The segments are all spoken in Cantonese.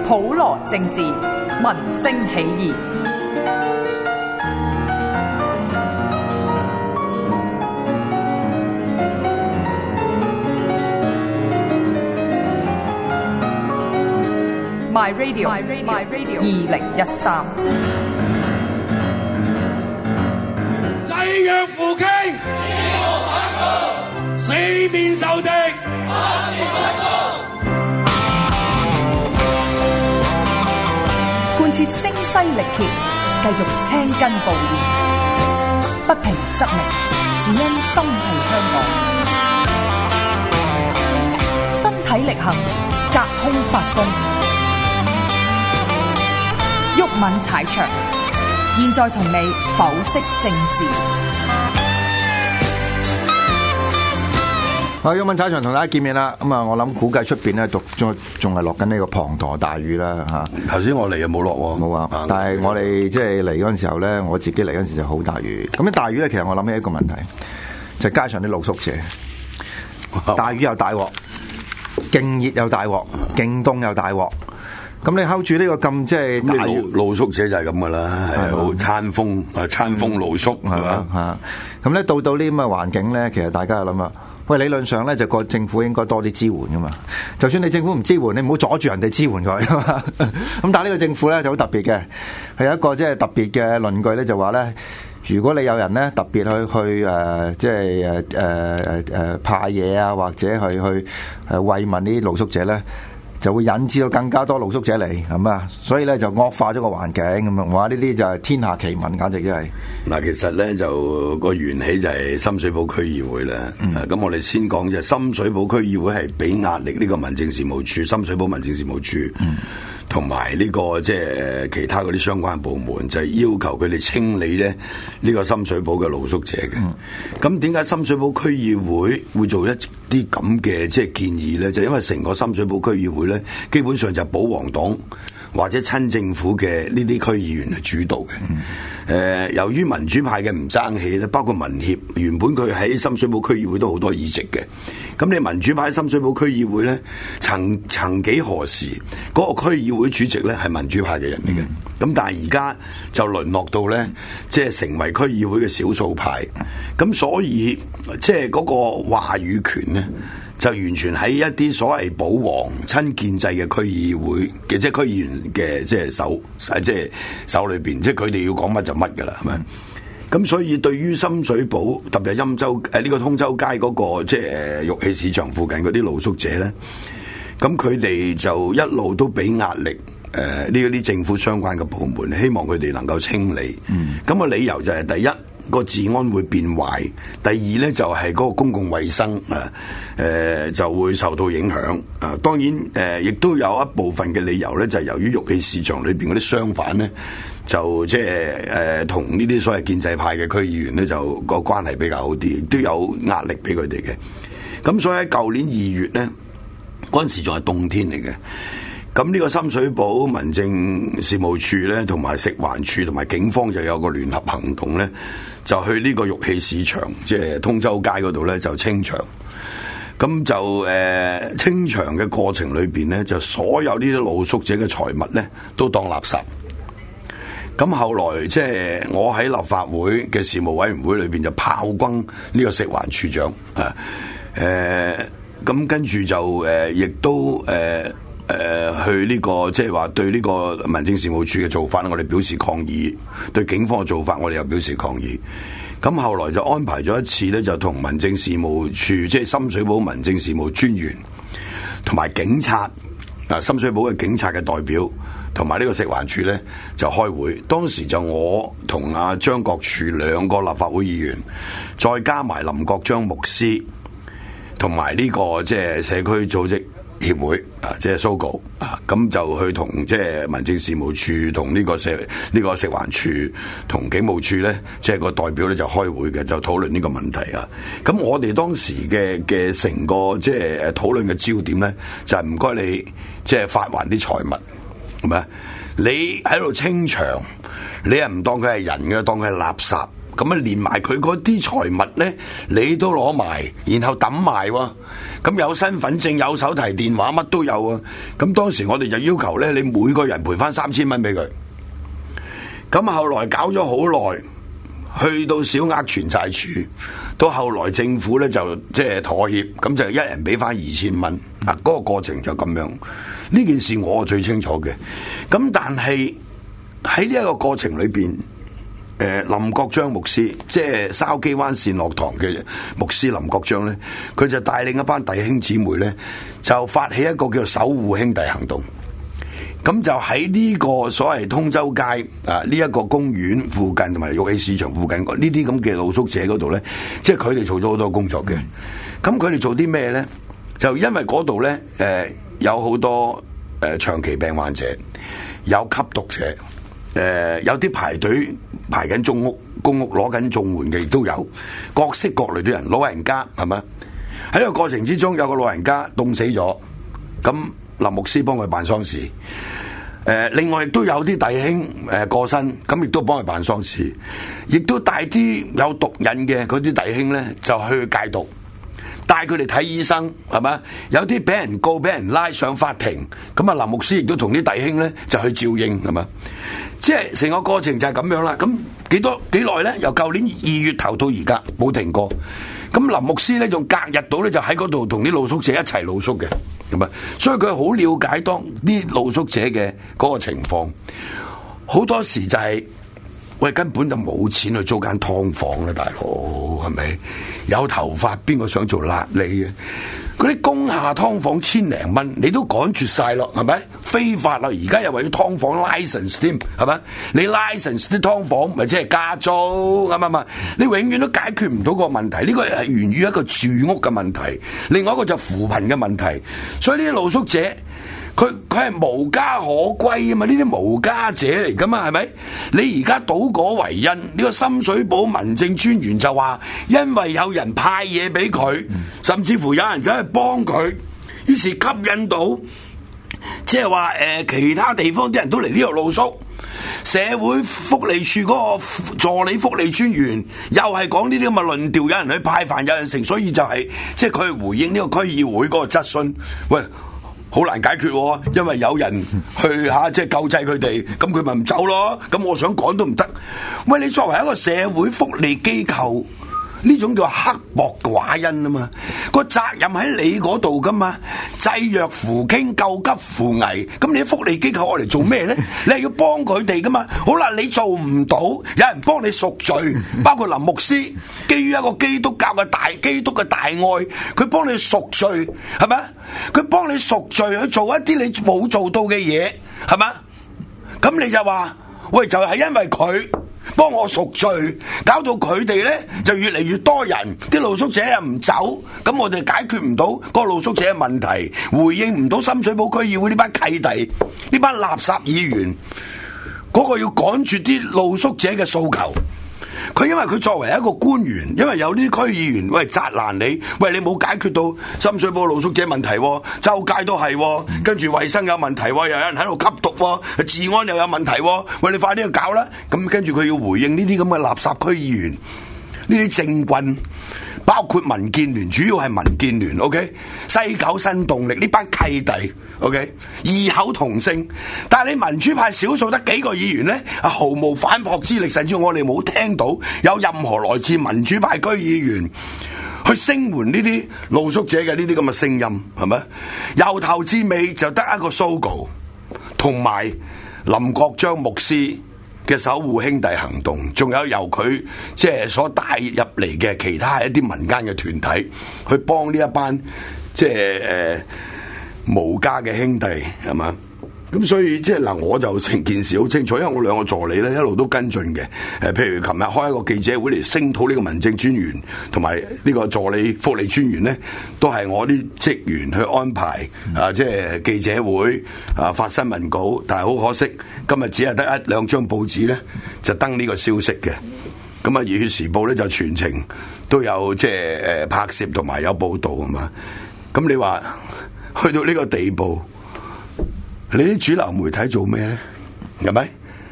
普羅政治，民聲起義。My Radio 2013。 誓約扶傾，義無反顧，四面受敵，百年不公。 貫徹聲嘶力竭，繼續青筋暴現，不平則鳴，只因心繫香港。身體力行，隔空發功。毓民踩場，現在同你剖析政治。 毓民踩場同大家見面啦。咁啊，我諗估計出邊咧仲係落緊呢個滂沱大雨啦嚇。 頭先我嚟又冇落喎， 冇啊。但係我哋即係嚟嗰陣時候咧，我自己嚟嗰陣時就好大雨。咁啲大雨咧，其實我諗起一個問題，就係街上啲露宿者，大雨又大鑊，勁熱又大鑊，勁凍又大鑊。咁你 hold 住呢個咁即係大露宿者就係咁噶啦，係好餐風露宿係嘛嚇。咁咧到呢咁嘅環境咧，其實大家就諗啦，喂，理論上咧就個政府應該多啲支援噶嘛。就算你政府唔支援，你唔好阻住人哋支援佢。咁但係呢個政府咧就好特別嘅，係有一個即係特別嘅論據咧，就話咧，如果你有人咧特別去即係派嘢啊，或者去慰問啲露宿者咧，就會引致到更加多露宿者嚟，係嘛？所以咧就惡化咗個環境咁樣。哇！呢啲就係天下奇聞，簡直真係。 嗱，其實咧就個緣起就係深水埗區議會啦。咁我哋先講就係深水埗區議會係俾壓力呢個民政事務處、深水埗民政事務處，同埋呢個即係其他嗰啲相關部門，就係要求佢哋清理咧呢個深水埗嘅露宿者嘅。咁點解深水埗區議會會做一啲咁嘅即係建議咧？就因為成個深水埗區議會咧，基本上就係保皇黨或者親政府嘅呢啲區議員係主導嘅。由於民主派嘅唔爭氣咧，包括民協原本佢喺深水埗區議會都好多議席嘅。咁你民主派深水埗區議會咧，曾幾何時嗰個區議會主席咧係民主派嘅人嚟嘅。咁但係而家就淪落到咧，即係成為區議會嘅少數派。咁所以即係嗰個話語權咧，就完全喺一啲所謂保皇親建制嘅區議會嘅即係區議員嘅即係手裏邊，即係佢哋要講乜就乜噶啦，係咪？咁所以對於深水埗特別係欽州呢個通州街嗰個即係玉器市場附近嗰啲露宿者咧，咁佢哋就一路都俾壓力呢啲政府相關嘅部門，希望佢哋能夠清理。咁個理由就係第一，個治安會變壞，第二咧就係嗰個公共衛生就會受到影響。當然亦都有一部分嘅理由咧，就係由於玉器市場裏邊嗰啲商販咧，就即係同呢啲所謂建制派嘅區議員咧，就個關係比較好啲，亦都有壓力俾佢哋嘅。咁所以喺舊年2月咧，嗰陣時仲係冬天嚟嘅。咁呢個深水埗民政事務處咧，同埋食環署同埋警方就有個聯合行動咧，就去呢個玉器市場，即係通州街嗰度咧，就清場。咁就清場嘅過程裏邊咧，就所有呢啲露宿者嘅財物咧，都當垃圾。咁後來即係我喺立法會嘅事務委員會裏邊就炮轟呢個食環署長咁跟住就亦都去呢個即係話對呢個民政事務處嘅做法，我哋表示抗議；對警方嘅做法，我哋又表示抗議。咁後來就安排咗一次咧，就同民政事務處即係深水埗民政事務專員同埋警察深水埗嘅警察嘅代表同埋呢個食環署咧就開會。當時就我同阿張國柱兩個立法會議員，再加埋林國章牧師同埋呢個即係社區組織協會即係 SOGO 咁就去同即係民政事務處同呢個食環署同警務處咧，即係個代表咧就開會嘅，就討論呢個問題啊。咁我哋當時嘅成個即係討論嘅焦點咧，就係唔該你即係發還啲財物，係咪？你喺度清場，你又唔當佢係人嘅，當佢係垃圾。 咁啊連埋佢嗰啲財物咧，你都攞埋，然後抌埋喎。咁有身份證、有手提電話，乜都有啊。咁當時我哋就要求咧，你每個人賠翻3000蚊俾佢。咁後來搞咗好耐，去到小額存債處，到後來政府咧就即係妥協，咁就一人俾翻2000蚊。啊，嗰個過程就咁樣。呢件事我最清楚嘅。咁但係喺呢一個過程裏邊，林國章牧師，即係筲箕灣善樂堂嘅牧師林國章咧，佢就帶領一班弟兄姊妹咧，就發起一個叫做守護兄弟行動。咁就喺呢個所謂通州街啊，呢一個公園附近同埋玉器市場附近呢啲咁嘅露宿者嗰度咧，即係佢哋做咗好多工作嘅。咁佢哋做啲咩咧？就因為嗰度咧，有好多長期病患者，有吸毒者，有啲排隊排緊公屋攞緊綜援嘅亦都有，各式各類嘅人，老人家係咪？喺呢個過程之中，有個老人家凍死咗，咁林牧師幫佢辦喪事。另外亦都有啲弟兄過身，咁亦都幫佢辦喪事，亦都帶啲有毒癮嘅嗰啲弟兄咧就去戒毒，帶佢哋睇醫生，係咪？有啲俾人告、俾人拉上法庭，咁啊林牧師亦都同啲弟兄咧就去照應，係咪？即係成個過程就係咁樣啦。咁幾耐咧？由舊年2月頭到而家冇停過。咁林牧師咧仲隔日到咧就喺嗰度同啲露宿者一齊露宿嘅。咁啊，所以佢好了解當啲露宿者嘅嗰個情況，好多時就係喂根本就冇錢去租間劏房啦，大佬係咪？有頭髮邊個想做癩痢啊？嗰啲工廈劏房1000零蚊，你都趕絕晒咯，係咪？非法啦！而家又話要劏房 license 添，係咪？你 license 啲劏房，咪即係加租，啱？你永遠都解決唔到個問題，呢個係源於一個住屋嘅問題，另外一個就扶貧嘅問題。所以呢啲露宿者，佢係無家可歸啊嘛！呢啲無家者嚟噶嘛，係咪？你而家倒果為因，呢個深水埗民政專員就話，因為有人派嘢俾佢，甚至乎有人走去幫佢，於是吸引到，即係話其他地方啲人都嚟呢度露宿。社會福利處嗰個助理福利專員又係講呢啲咁嘅論調，有人去派飯，有人食，所以就係即係佢回應呢個區議會嗰個質詢，喂。好難解決喎，因為有人去即係救濟佢哋，咁佢咪唔走咯？咁我想趕都唔得。喂，你作為一個社會福利機構，呢種叫刻薄寡恩啊嘛，個責任喺你嗰度噶嘛，濟弱扶傾、救急扶危。咁你啲福利機構我嚟做咩咧？你係要幫佢哋噶嘛？好啦，你做唔到，有人幫你贖罪，包括林牧師，基於一個基督嘅大愛，佢幫你贖罪，係咪？佢幫你贖罪去做一啲你冇做到嘅嘢，係咪？咁你就話，喂，就係因為佢幫我贖罪，搞到佢哋咧就越嚟越多人，啲露宿者又唔走，咁我哋解決唔到個露宿者嘅問題，回應唔到深水埗區議會呢班契弟、呢班垃圾議員嗰個要趕住啲露宿者嘅訴求。佢因為佢作為一個官員，因為有啲區議員喂責難你，喂你冇解決到深水埗露宿者問題，周街都係，跟住衛生有問題，又有人喺度吸毒，治安又有問題，喂你快啲去搞啦！咁跟住佢要回應呢啲咁嘅垃圾區議員，呢啲政棍，包括民建聯，主要係民建聯 ，OK， 西九新動力呢班契弟 ，OK， 異口同聲，但係你民主派少數得幾個議員咧，毫無反駁之力，甚至我哋冇聽到有任何來自民主派區議員去聲援呢啲露宿者嘅呢啲咁嘅聲音，係咪？由頭至尾就得一個 Sogo， 同埋林國章牧師嘅守護兄弟行動，仲有由佢即係所帶入嚟嘅其他一啲民間嘅團體，去幫呢一班即係無家嘅兄弟，係嘛？咁所以即係嗱，我就成件事好清楚，因為我2個助理咧一路都跟進嘅。譬如琴日開一個記者會嚟聲討呢個民政專員同埋呢個助理福利專員咧，都係我啲職員去安排即係記者會發新聞稿，但係好可惜，今日只係得1-2張報紙咧就登呢個消息嘅。咁啊，《熱血時報》咧就全程都有即係拍攝同埋有報導啊嘛。咁你話去到呢個地步，你啲主流媒體做咩咧？係咪？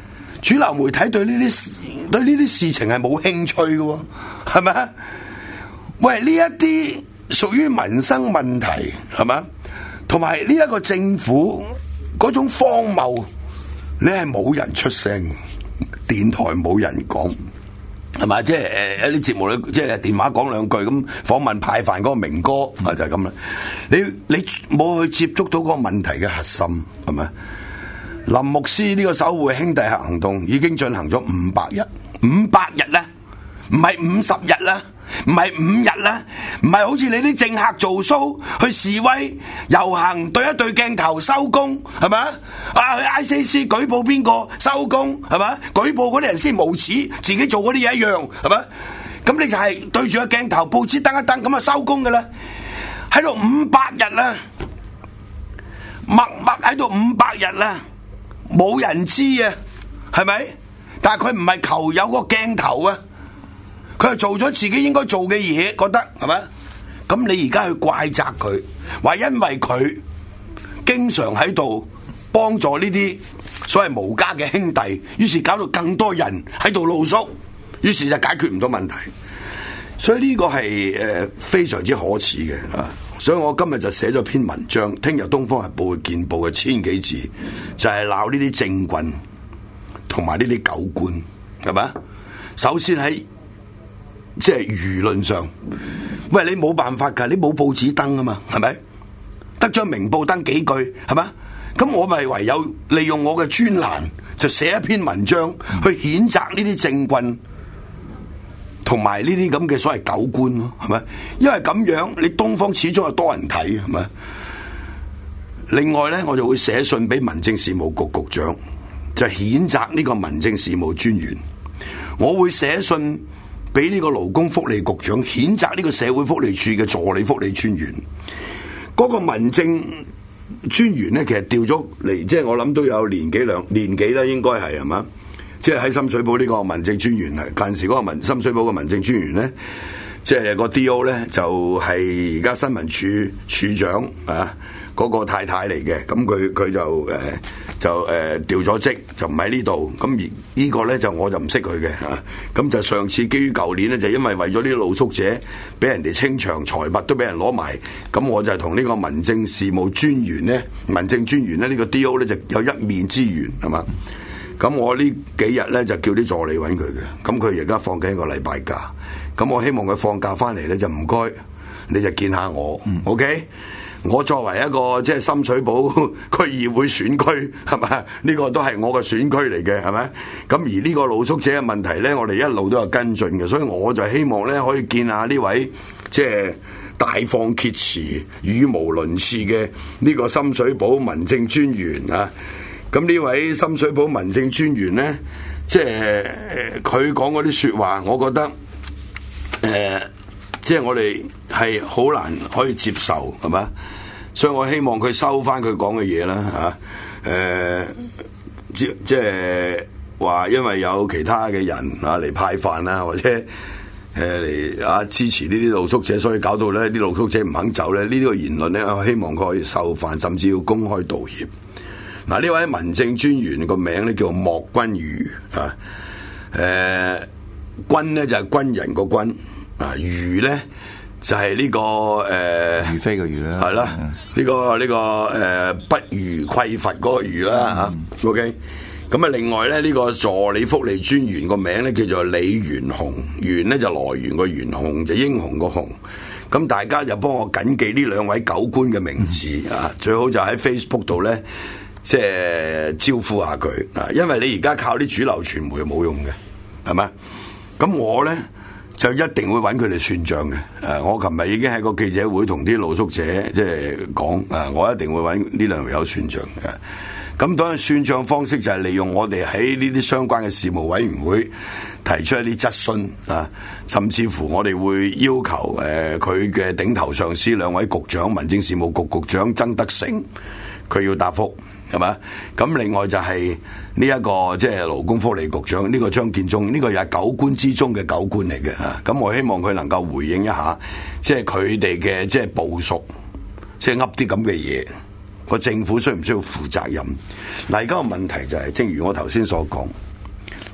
主流媒體對呢啲事情係冇興趣嘅喎，係咪啊？喂，呢一啲屬於民生問題係咪？同埋呢一個政府嗰種荒謬，你係冇人出聲，電台冇人講。係嘛？即係一啲節目咧，即係電話講兩句咁，訪問派飯嗰個明哥啊，就係咁啦。你冇去接觸到嗰個問題嘅核心，係咪？林牧師呢個守護兄弟行動已經進行咗500日，500日啦，唔係50日啦，唔係5日啦，唔係好似你啲政客做 show 去示威遊行對一對鏡頭收工，係咪啊？去 ICC 舉報邊個收工，係咪？舉報嗰啲人先無恥，自己做嗰啲嘢一樣，係咪？咁你就係對住個鏡頭，報紙登一登咁啊收工噶啦，喺度500日啦，默默喺度500日啦，冇人知啊，係咪？但係佢唔係求有個鏡頭啊。佢係做咗自己應該做嘅嘢，覺得係咪？咁你而家去怪責佢，話因為佢經常喺度幫助呢啲所謂無家嘅兄弟，於是搞到更多人喺度露宿，於是就解決唔到問題。所以呢個係非常之可恥嘅啊！所以我今日就寫咗篇文章，聽日《東方日報》會見報嘅1000幾字，就係鬧呢啲政棍同埋呢啲狗官，係咪？首先喺即係輿論上，喂，你冇辦法㗎，你冇報紙登啊嘛，係咪？得張明報登幾句，係咪？咁我咪唯有利用我嘅專欄，就寫一篇文章去譴責呢啲政棍同埋呢啲咁嘅所謂狗官咯，係咪？因為咁樣，你東方始終有多人睇，係咪？另外咧，我就會寫信俾民政事務局局長，就譴責呢個民政事務專員。我會寫信俾呢個勞工福利局長，譴責呢個社會福利署嘅助理福利專員。嗰個民政專員咧，其實調咗嚟，即係我諗都有年幾啦，應該係嘛？即係喺深水埗呢個民政專員係近時嗰個深水埗嘅民政專員咧，即係個 D.O. 咧就係而家新聞處處長啊嗰個太太嚟嘅，咁佢就調咗職，就唔喺呢度。咁而呢個咧就我就唔識佢嘅嚇。咁就上次基於舊年咧，就因為為咗呢啲露宿者俾人哋清場財物都俾人攞埋，咁我就同呢個民政事務專員咧、民政專員咧呢個 D.O. 咧就有一面之緣係嘛。咁我呢幾日咧就叫啲助理揾佢嘅，咁佢而家放緊一個禮拜假，咁我希望佢放假翻嚟咧就唔該，你就見下我，OK？我作為一個即係深水埗區議會選區係咪？呢個都係我嘅選區嚟嘅係咪？咁而呢個露宿者嘅問題咧，我哋一路都有跟進嘅，所以我就希望咧可以見下呢位即係大放厥詞、語無倫次嘅呢個深水埗民政專員啊！咁呢位深水埗民政專員咧，即係佢講嗰啲説話，我覺得即係我哋係好難可以接受，係嘛？所以我希望佢收翻佢講嘅嘢啦嚇。即係話，因為有其他嘅人啊嚟派飯啊，或者嚟支持呢啲露宿者，所以搞到咧啲露宿者唔肯走咧。呢個言論咧，我希望佢可以收翻，甚至要公開道歉。嗱，呢位民政專員個名咧叫莫君瑜啊，軍咧就係軍人個軍啊，瑜咧就係呢個瑜飛嘅瑜啦， 係啦，呢個不虞匱乏嗰個虞啦嚇。OK，咁啊，另外咧呢個助理福利專員個名咧叫做李元雄，元咧就來源個元，雄就英雄個雄。咁大家就幫我緊記呢兩位狗官嘅名字啊，最好就喺 Facebook 度咧。即係招呼下佢啊，因為你而家靠啲主流傳媒冇用嘅，係咪？咁我咧就一定會揾佢哋算賬嘅。我琴日已經喺個記者會同啲露宿者即係講，我一定會揾呢兩條友算賬嘅。咁當然算賬方式就係利用我哋喺呢啲相關嘅事務委員會提出一啲質詢啊，甚至乎我哋會要求佢嘅頂頭上司兩位局長，民政事務局局長曾德成，佢要答覆。係嘛？咁另外就係呢一個即係勞工福利局長呢個張建宗，呢個又係狗官之中嘅狗官嚟嘅嚇。咁我希望佢能夠回應一下，即係佢哋嘅即係部屬，即係噏啲咁嘅嘢，個政府需唔需要負責任？嗱，而家個問題就係，正如我頭先所講，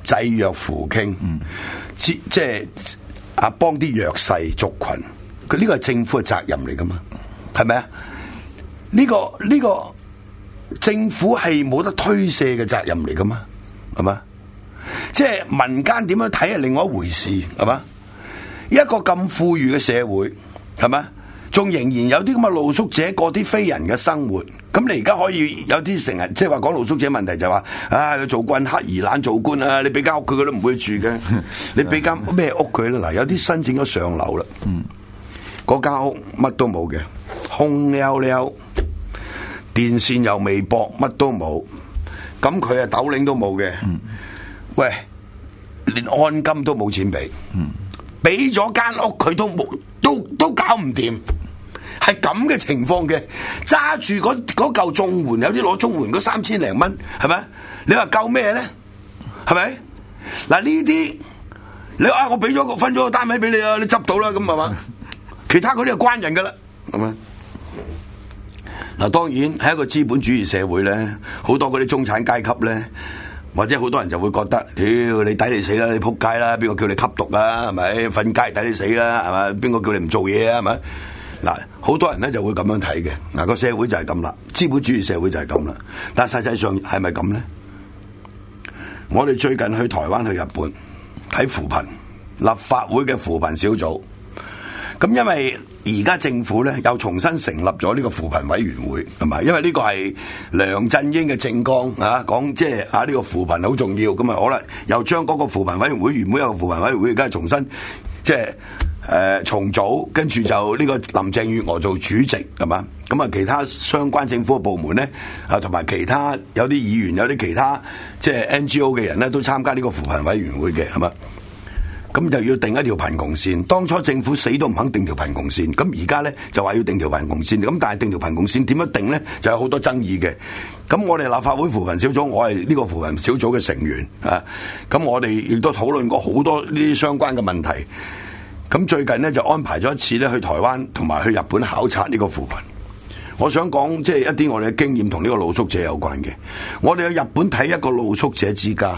濟弱扶傾，即係幫啲弱勢族群，佢呢個係政府嘅責任嚟噶嘛，係咪啊？呢個政府係冇得推卸嘅責任嚟噶嘛，係嘛？即係民間點樣睇係另外一回事，係嘛？一個咁富裕嘅社會，係嘛？仲仍然有啲咁嘅露宿者過啲非人嘅生活，咁你而家可以有啲成日即係話講露宿者問題就話，佢做慣黑兒懶做官啊！你俾間屋佢都唔會住嘅，你俾間咩屋佢咧？嗱，有啲申請咗上樓啦，嗰間屋乜都冇嘅，空溜溜，電線又未駁，乜都冇，咁佢啊斗零都冇嘅，喂，連按金都冇錢俾，俾咗間屋佢都冇，都搞唔掂。係咁嘅情況嘅，揸住嗰嚿綜援，有啲攞綜援嗰3000零蚊，係咪？你話夠咩咧？係咪？嗱呢啲，你話我俾咗分咗個單位俾你啊，你執到啦，咁係嘛？其他嗰啲係關人噶啦，係咪？嗱，當然喺一個資本主義社會咧，好多嗰啲中產階級咧，或者好多人就會覺得，屌你抵你死啦，你仆街啦，邊個叫你吸毒啊？係咪？瞓街抵你死啦，係咪？邊個叫你唔做嘢啊？係咪？嗱，好多人咧就會咁樣睇嘅，嗱個社會就係咁啦，資本主義社會就係咁啦。但係實際上係咪咁咧？我哋最近去台灣、去日本睇扶貧立法會嘅扶貧小組，咁因為而家政府咧又重新成立咗呢個扶貧委員會，係咪？因為呢個係梁振英嘅政綱啊，講即係呢個扶貧好重要，咁啊可能又將嗰個扶貧委員會原本有個扶貧委員會，而家重新即係。重組，跟住就呢個林鄭月娥做主席，係嘛？咁啊，其他相關政府嘅部門咧，同埋其他有啲議員，有啲其他即係 NGO 嘅人咧，都參加呢個扶貧委員會嘅，係嘛？咁就要定一條貧窮線。當初政府死都唔肯定條貧窮線，咁而家咧就話要定條貧窮線。咁但係定條貧窮線點樣定咧？就有好多爭議嘅。咁我哋立法會扶貧小組，我係呢個扶貧小組嘅成員啊。咁我哋亦都討論過好多呢啲相關嘅問題。咁最近咧就安排咗一次咧去台灣同埋去日本考察呢個扶貧。我想講即係一啲我哋嘅經驗同呢個露宿者有關嘅。我哋去日本睇一個露宿者之家，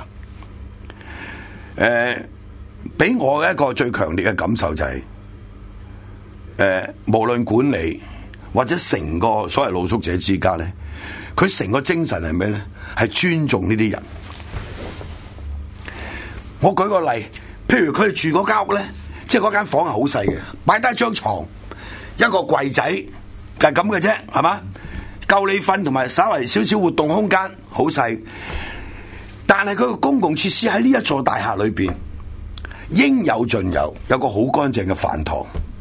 俾我嘅一個最強烈嘅感受就係，無論管理或者成個所謂露宿者之家咧，佢成個精神係咩咧？係尊重呢啲人。我舉個例，譬如佢哋住嗰間屋咧。即係嗰間房係好細嘅，擺低一張床，一個櫃仔，就係咁嘅啫，係嘛？夠你瞓同埋稍為少少活動空間，好細。但係佢個公共設施喺呢一座大廈裏邊應有盡有，有個好乾淨嘅飯堂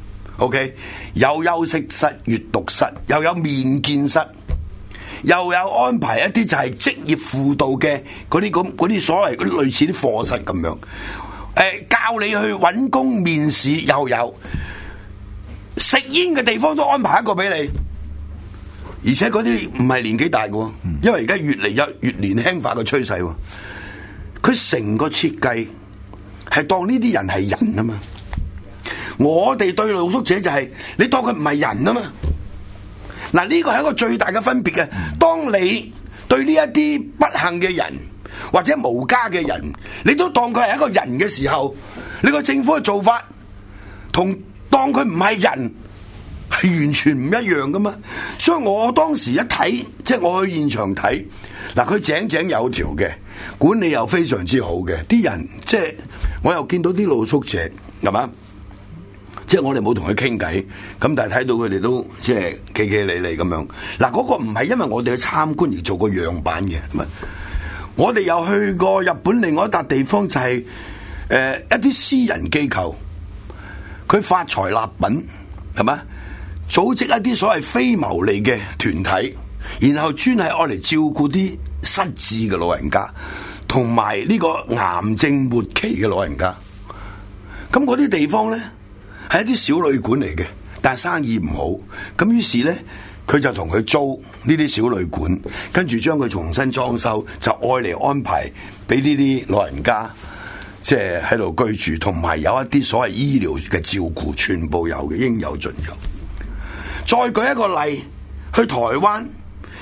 ，OK， 有休息室、閱讀室，又有面見室，又有安排一啲就係職業輔導嘅嗰啲所謂嗰啲類似啲課室咁樣。教你去揾工面試又有，食煙嘅地方都安排一個俾你，而且嗰啲唔係年紀大嘅，因為而家越嚟越年輕化嘅趨勢。佢成個設計係當呢啲人係人啊嘛，我哋對露宿者就係你當佢唔係人啊嘛。嗱，呢個係一個最大嘅分別嘅。當你對呢一啲不幸嘅人或者無家嘅人，你都當佢係一個人嘅時候，你個政府嘅做法同當佢唔係人係完全唔一樣噶嘛。所以我當時一睇，即係我去現場睇，嗱，佢井井有條嘅，管理又非常之好嘅，啲人即係我又見到啲露宿者，係嘛？即係我哋冇同佢傾偈，咁但係睇到佢哋都即係企企理理咁樣。嗱，嗰個唔係因為我哋去參觀而做個樣板嘅，係咪？我哋又去過日本另外一笪地方，就係一啲私人機構，佢發財立品，係嘛？組織一啲所謂非牟利嘅團體，然後專係愛嚟照顧啲失智嘅老人家，同埋呢個癌症末期嘅老人家。咁嗰啲地方咧係一啲小旅館嚟嘅，但係生意唔好，咁於是咧。佢就同佢租呢啲小旅館，跟住將佢重新裝修，就愛嚟安排俾呢啲老人家，即係喺度居住，同埋有一啲所謂醫療嘅照顧，全部有嘅，應有盡有。再舉一個例，去台灣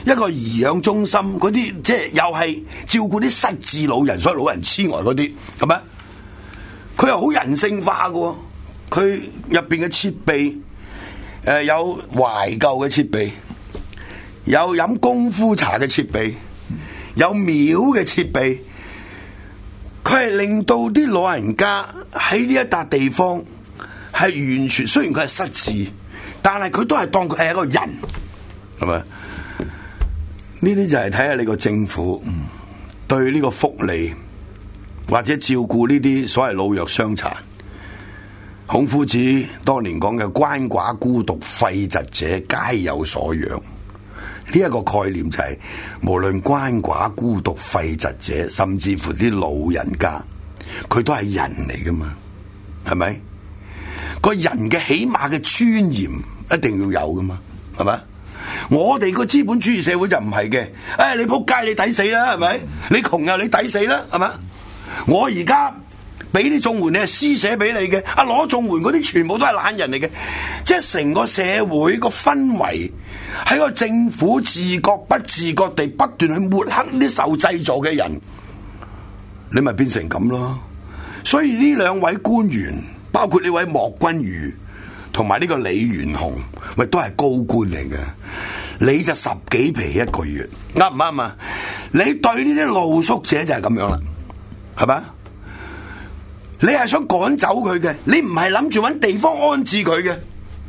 一個頤養中心嗰啲，即係又係照顧啲失智老人，所以老人痴呆嗰啲，係咪？佢又好人性化嘅，佢入邊嘅設備，有懷舊嘅設備，有飲功夫茶嘅設備，有廟嘅設備，佢係令到啲老人家喺呢一笪地方係完全，雖然佢係失智，但係佢都係當佢係一個人，係咪？呢啲就係睇下你個政府對呢個福利或者照顧呢啲所謂老弱傷殘。孔夫子當年講嘅鰥寡孤獨廢疾者皆有所養，呢一個概念就係無論鰥寡孤獨廢疾者，甚至乎啲老人家，佢都係人嚟噶嘛，係咪？個人嘅起碼嘅尊嚴一定要有噶嘛，係咪？我哋個資本主義社會就唔係嘅，你仆街你抵死啦，係咪？你窮又你抵死啦，係咪？我而家俾啲綜援你係施捨俾你嘅，攞綜援嗰啲全部都係懶人嚟嘅，即係成個社會個氛圍喺個政府自覺不自覺地不斷去抹黑啲受製造嘅人，你咪變成咁咯。所以呢兩位官員，包括呢位莫君瑜同埋呢個李元雄，喂，都係高官嚟嘅。你就10幾皮一個月，啱唔啱啊？你對呢啲露宿者就係咁樣啦，係咪？你係想趕走佢嘅，你唔係諗住搵地方安置佢嘅。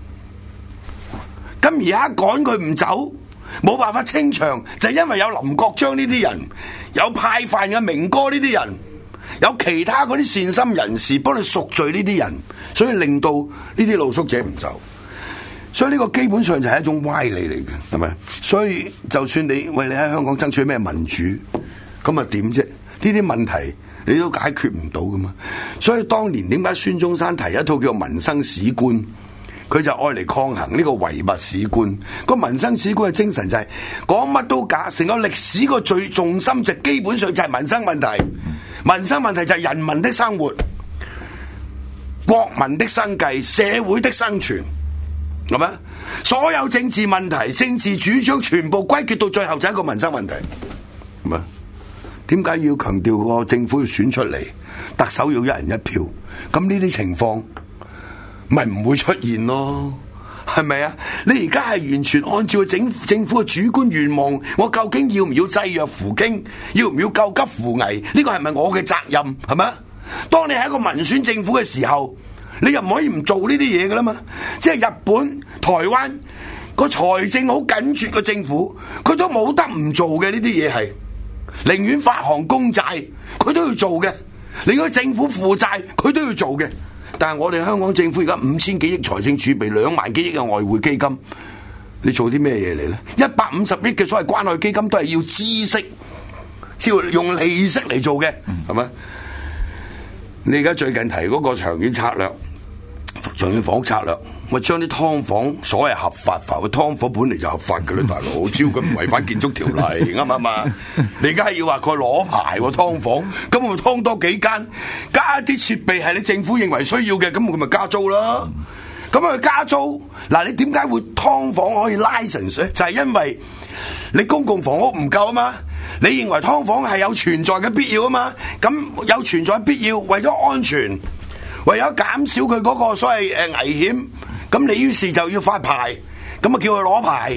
咁而家趕佢唔走，冇辦法清場，就係因為有林國璋呢啲人，有派飯嘅明哥呢啲人，有其他嗰啲善心人士幫你贖罪呢啲人，所以令到呢啲露宿者唔走。所以呢個基本上就係一種歪理嚟嘅，係咪？所以就算你為你喺香港爭取咩民主，咁啊點啫？呢啲問題你都解決唔到噶嘛。所以當年點解孫中山提一套叫民生史觀，佢就愛嚟抗衡呢個唯物史觀。個民生史觀嘅精神就係講乜都假，成個歷史個最重心就基本上就係民生問題。民生問題就係人民的生活、國民的生計、社會的生存。係咪？所有政治問題、政治主張全部歸結到最後就係一個民生問題，係咪？點解要強調個政府要選出嚟，特首要一人一票？咁呢啲情況咪唔會出現咯？係咪啊？你而家係完全按照政府嘅主觀願望，我究竟要唔要濟弱扶傾，要唔要救急扶危？呢個係咪我嘅責任？係咪？當你係一個民選政府嘅時候，你又唔可以唔做呢啲嘢噶啦嘛？即係日本、台灣個財政好緊絀嘅政府，佢都冇得唔做嘅。呢啲嘢係寧願發行公債，佢都要做嘅。你個政府負債，佢都要做嘅。但係我哋香港政府而家5000幾億財政儲備，2萬幾億嘅外匯基金，你做啲咩嘢嚟咧？150億嘅所謂關愛基金都係要孳息，只要用利息嚟做嘅，係咪？你而家最近提嗰個長遠策略、長遠房屋策略，咪將啲劏房所謂合法化？劏房本嚟就合法嘅啦，大佬，只要佢唔違反建築條例，啱唔啱啊？你而家係要話佢攞牌喎，劏房，咁咪劏多幾間，加啲設備係你政府認為需要嘅，咁佢咪加租啦。咁佢加租，嗱，你點解會劏房可以 license 咧？就係因為你公共房屋唔夠啊嘛。你認為劏房係有存在嘅必要啊嘛？咁有存在必要，為咗安全，為咗減少佢嗰個所謂危險，咁你於是就要發牌，咁啊叫佢攞牌，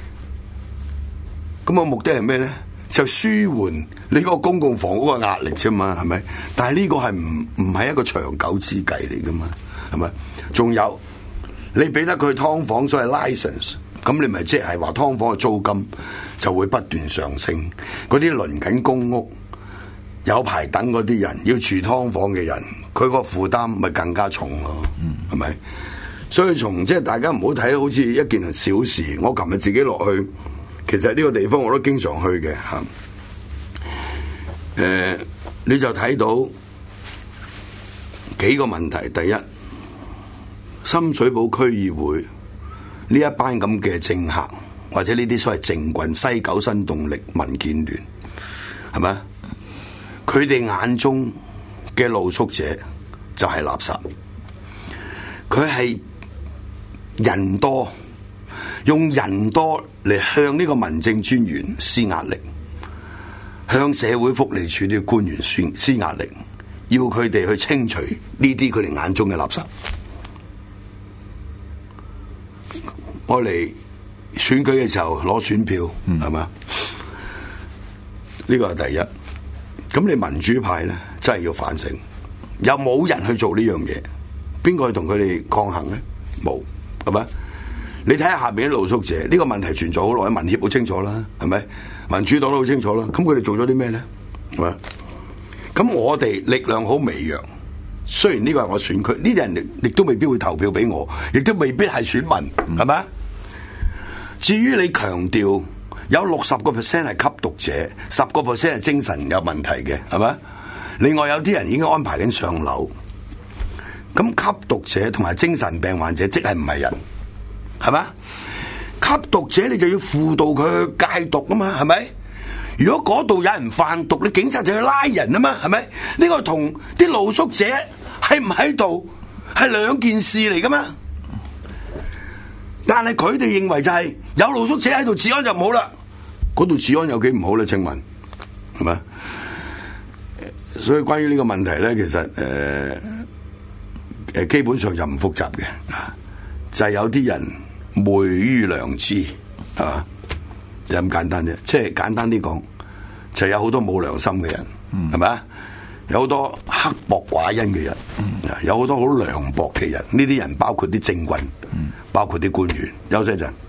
咁個目的係咩咧？就舒緩你個公共房屋嘅壓力啫嘛，係咪？但係呢個係唔係一個長久之計嚟噶嘛？係咪？仲有你俾得佢劏房所謂 license， 咁你咪即係話劏房嘅租金就會不斷上升，嗰啲輪緊公屋有排等嗰啲人，要住劏房嘅人，佢個負擔咪更加重咯，係咪？所以從即係大家唔好睇好似一件小事。我琴日自己落去，其實呢個地方我都經常去嘅嚇。你就睇到幾個問題。第一，深水埗區議會呢一班咁嘅政客，或者呢啲所謂政棍，西九新動力、民建聯，係咪？佢哋眼中嘅露宿者就係垃圾。佢係人多， 用人多嚟向呢個民政專員施壓力，向社會福利署啲官員施壓力，要佢哋去清除呢啲佢哋眼中嘅垃圾。我嚟選舉嘅時候攞選票，係嘛？呢個係第一。咁你民主派咧，真係要反省，有冇人去做呢樣嘢？邊個去同佢哋抗衡咧？冇，係咪？你睇下下邊啲露宿者，呢個問題存在好耐，民協好清楚啦，係咪？民主黨都好清楚啦。咁佢哋做咗啲咩咧？係咪？咁我哋力量好微弱，雖然呢個係我選區，呢啲人亦都未必會投票俾我，亦都未必係選民，係咪？至於你強調有60% 係吸毒者，10% 係精神有問題嘅，係咪？另外有啲人已經安排緊上樓，咁吸毒者同埋精神病患者即係唔係人，係咪？吸毒者你就要輔導佢去戒毒啊嘛，係咪？如果嗰度有人販毒，你警察就要拉人啊嘛，係咪？呢個同啲露宿者喺唔喺度係兩件事嚟噶嘛？但係佢哋認為就係有露宿者喺度，治安就唔好啦。嗰度治安有幾唔好咧？請問係咪？所以關於呢個問題咧，其實基本上就唔複雜嘅，就係有啲人昧於良知，係嘛？就咁簡單啫。即係簡單啲講，就有好多冇良心嘅人，係咪啊？有好多刻薄寡恩嘅人，有好多好涼薄嘅人。呢啲人包括啲政棍，包括啲官員。休息一陣。